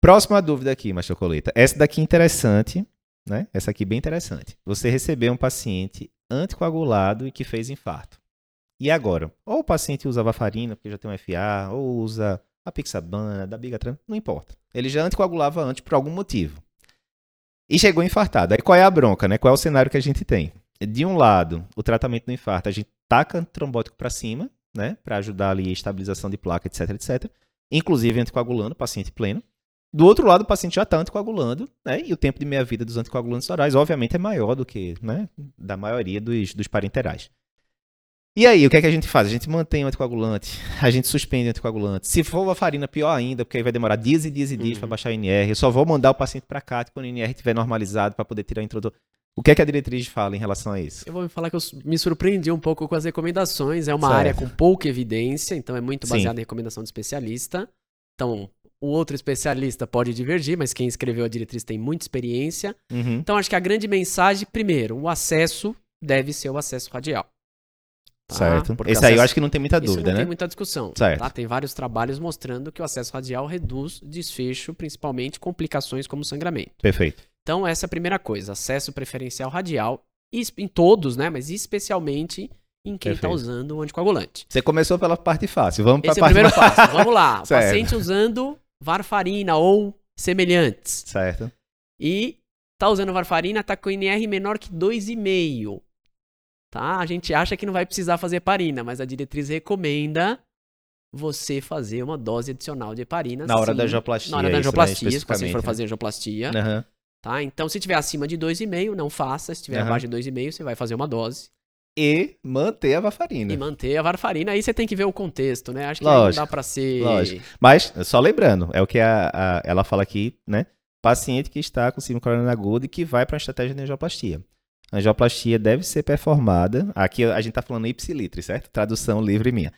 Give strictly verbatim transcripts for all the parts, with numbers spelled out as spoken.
Próxima dúvida aqui, Machocholeta. Essa daqui é interessante, né? Essa aqui é bem interessante. Você recebeu um paciente anticoagulado e que fez infarto. E agora? Ou o paciente usa varfarina, porque já tem um F A, ou usa a pixabana, da bigatran, não importa. Ele já anticoagulava antes por algum motivo. E chegou infartado. Aí qual é a bronca, né? Qual é o cenário que a gente tem? De um lado, o tratamento do infarto, a gente taca trombótico para cima, né? Para ajudar ali a estabilização de placa, etc, etcétera. Inclusive anticoagulando o paciente pleno. Do outro lado, o paciente já está anticoagulando, né? E o tempo de meia-vida dos anticoagulantes orais, obviamente, é maior do que, né, da maioria dos, dos parenterais. E aí, o que é que a gente faz? A gente mantém o anticoagulante, a gente suspende o anticoagulante. Se for varfarina, pior ainda, porque aí vai demorar dias e dias e dias uhum. para baixar o N R. Eu só vou mandar o paciente para cá quando o N R estiver normalizado para poder tirar o introdutor. O que é que a diretriz fala em relação a isso? Eu vou falar que eu me surpreendi um pouco com as recomendações. É uma certo. área com pouca evidência, então é muito baseada em recomendação de especialista. Então, o outro especialista pode divergir, mas quem escreveu a diretriz tem muita experiência. Uhum. Então, acho que a grande mensagem, primeiro, o acesso deve ser o acesso radial. Tá? Certo. Porque Esse acesso... aí eu acho que não tem muita dúvida, Isso não né? tem muita discussão. Certo. Tá? Tem vários trabalhos mostrando que o acesso radial reduz desfecho, principalmente complicações como sangramento. Perfeito. Então, essa é a primeira coisa. Acesso preferencial radial, em todos, né? Mas especialmente em quem está usando o anticoagulante. Você começou pela parte fácil. Vamos para a parte... parte Esse é o primeiro mais... passo. Vamos lá. O paciente usando varfarina ou semelhantes. Certo. E tá usando varfarina, tá com N R menor que dois vírgula cinco. Tá? A gente acha que não vai precisar fazer heparina, mas a diretriz recomenda você fazer uma dose adicional de heparina. Na hora sim, da angioplastia. Na hora da angioplastia, isso, né, se você for fazer angioplastia. Uhum. Tá? Então, se tiver acima de dois vírgula cinco, não faça. Se tiver uhum. abaixo de dois vírgula cinco, você vai fazer uma dose. E manter a varfarina. E manter a varfarina. Aí você tem que ver o contexto, né? Acho que lógico, aí não dá pra ser... Lógico. Mas, só lembrando, é o que a, a, ela fala aqui, né? Paciente que está com síndrome coronariana aguda e que vai para uma estratégia de angioplastia. A angioplastia deve ser performada... Aqui a gente tá falando ipsilitre, certo? Tradução livre minha.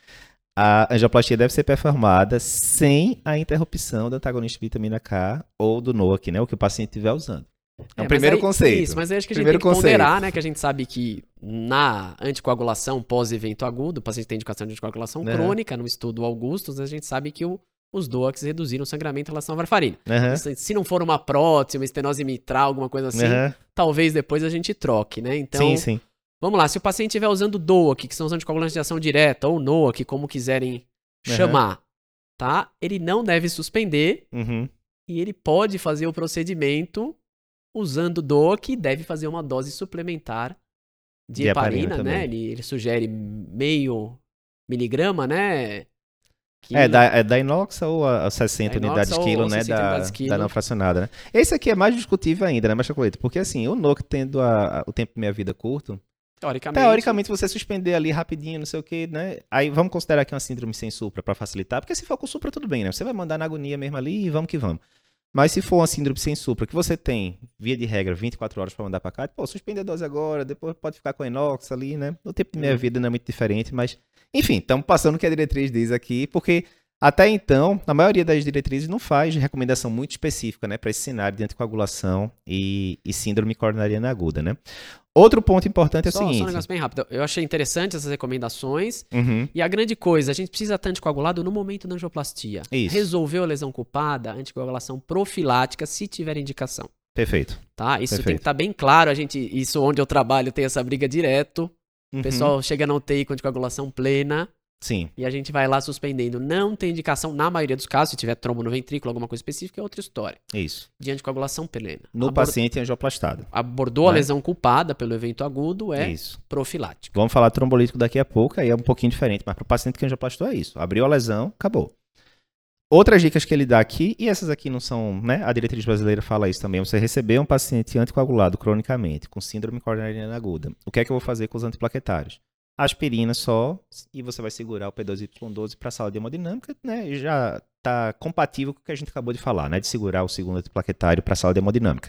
A angioplastia deve ser performada sem a interrupção do antagonista de vitamina K ou do N O A C, né? O que o paciente estiver usando. É o é, primeiro aí, conceito. Isso, mas aí acho que a gente primeiro tem que conceito. ponderar, né? Que a gente sabe que na anticoagulação pós-evento agudo, o paciente tem indicação de anticoagulação uhum. crônica, no estudo Augustus, a gente sabe que o, os D O A Cs reduziram o sangramento em relação à varfarina. Uhum. Se, se não for uma prótese, uma estenose mitral, alguma coisa assim, uhum. talvez depois a gente troque, né? Então, sim, sim. Vamos lá, se o paciente estiver usando D O A C, que são os anticoagulantes de ação direta, ou N O A C, como quiserem uhum. chamar, tá? Ele não deve suspender uhum. e ele pode fazer o procedimento usando D O A C, deve fazer uma dose suplementar de, de heparina, heparina né? Ele, ele sugere meio miligrama, né? Quilo. É, da, é da inoxa ou a sessenta unidades quilo, né? Da, da não fracionada, né? Esse aqui é mais discutível ainda, né, Machocholeta? Porque assim, o N O A C tendo a, a, o tempo de meia-vida curto, teoricamente... teoricamente você suspender ali rapidinho, não sei o que, né? Aí vamos considerar aqui uma síndrome sem supra para facilitar, porque se for com supra tudo bem, né? Você vai mandar na agonia mesmo ali e vamos que vamos. Mas se for uma síndrome sem supra, que você tem, via de regra, vinte e quatro horas para mandar para cá, pô, suspende a dose agora, depois pode ficar com a inox ali, né? O tempo de meia-vida não é muito diferente, mas... Enfim, estamos passando o que a diretriz diz aqui, porque até então, a maioria das diretrizes não faz recomendação muito específica, né, para esse cenário de anticoagulação e, e síndrome coronariana aguda, né? Outro ponto importante é só, o seguinte... Só um negócio bem rápido. Eu achei interessante essas recomendações. Uhum. E a grande coisa, a gente precisa estar anticoagulado no momento da angioplastia. Isso. Resolveu a lesão culpada, anticoagulação profilática, se tiver indicação. Perfeito. Tá? Isso Perfeito. tem que estar bem claro. A gente, isso onde eu trabalho tem essa briga direto. Uhum. O pessoal chega na U T I com anticoagulação plena. Sim. E a gente vai lá suspendendo. Não tem indicação, na maioria dos casos, se tiver trombo no ventrículo, alguma coisa específica, é outra história. Isso. De anticoagulação plena. No Abord... paciente angioplastado. Abordou, né, a lesão culpada pelo evento agudo, é isso. Profilático. Vamos falar trombolítico daqui a pouco, aí é um pouquinho diferente, mas para o paciente que angioplastou é isso. Abriu a lesão, acabou. Outras dicas que ele dá aqui, e essas aqui não são, né? A diretriz brasileira fala isso também. Você receber um paciente anticoagulado cronicamente, com síndrome coronariana aguda. O que é que eu vou fazer com os antiplaquetários? Aspirina só, e você vai segurar o P dois Y doze para a sala de hemodinâmica, né? E já está compatível com o que a gente acabou de falar, né? De segurar o segundo antiplaquetário para a sala de hemodinâmica.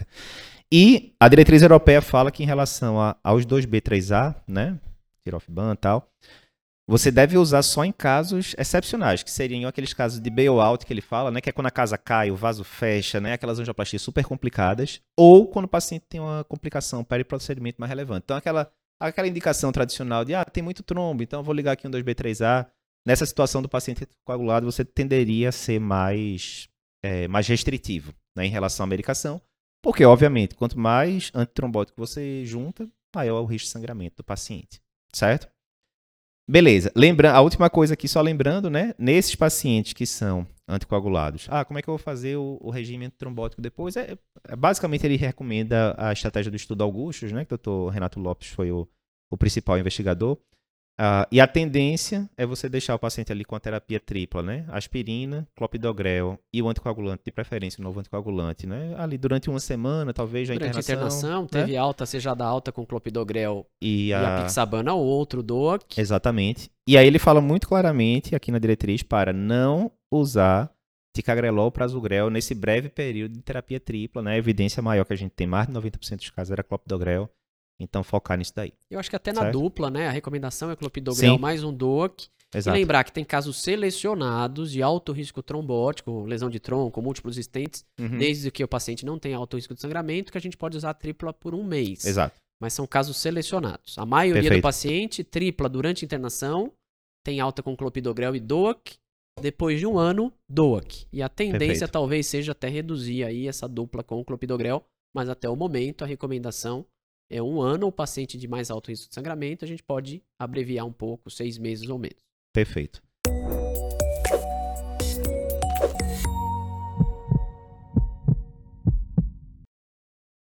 E a diretriz europeia fala que em relação a, aos dois B três A, né? Tirofibam e tal, você deve usar só em casos excepcionais, que seriam aqueles casos de bailout que ele fala, né? Que é quando a casa cai, o vaso fecha, né? Aquelas angioplastias super complicadas, ou quando o paciente tem uma complicação periprocedimento mais relevante. Então, aquela Aquela indicação tradicional de, ah, tem muito trombo, então eu vou ligar aqui um dois B três A. Nessa situação do paciente coagulado, você tenderia a ser mais é, mais restritivo, né, em relação à medicação, porque, obviamente, quanto mais antitrombótico você junta, maior é o risco de sangramento do paciente, certo? Beleza. Lembra, a última coisa aqui, só lembrando, né? Nesses pacientes que são anticoagulados, ah, como é que eu vou fazer o, o regime antitrombótico depois? É, é, basicamente, ele recomenda a estratégia do estudo Augustus, né? Que o doutor Renato Lopes foi o, o principal investigador. Ah, e a tendência é você deixar o paciente ali com a terapia tripla, né? Aspirina, clopidogrel e o anticoagulante, de preferência, o novo anticoagulante, né? Ali durante uma semana, talvez, a Durante a internação. internação, né? teve alta, seja da alta com clopidogrel E e a a... pixabana ou outro D O A C. Exatamente. E aí ele fala muito claramente aqui na diretriz para não usar ticagrelol ou prasugrel nesse breve período de terapia tripla, né? A evidência maior que a gente tem, mais de noventa por cento dos casos era clopidogrel. Então, focar nisso daí. Eu acho que até na certo? dupla, né? A recomendação é clopidogrel Sim. mais um D O A C. Exato. E lembrar que tem casos selecionados de alto risco trombótico, lesão de tronco, múltiplos estentes, Uhum. desde que o paciente não tenha alto risco de sangramento, que a gente pode usar a tripla por um mês. Exato. Mas são casos selecionados. A maioria Perfeito. do paciente, tripla durante a internação, tem alta com clopidogrel e D O A C. Depois de um ano, D O A C. E a tendência Perfeito. talvez seja até reduzir aí essa dupla com clopidogrel, mas até o momento a recomendação é um ano. O paciente de mais alto risco de sangramento, a gente pode abreviar um pouco, seis meses ou menos. Perfeito.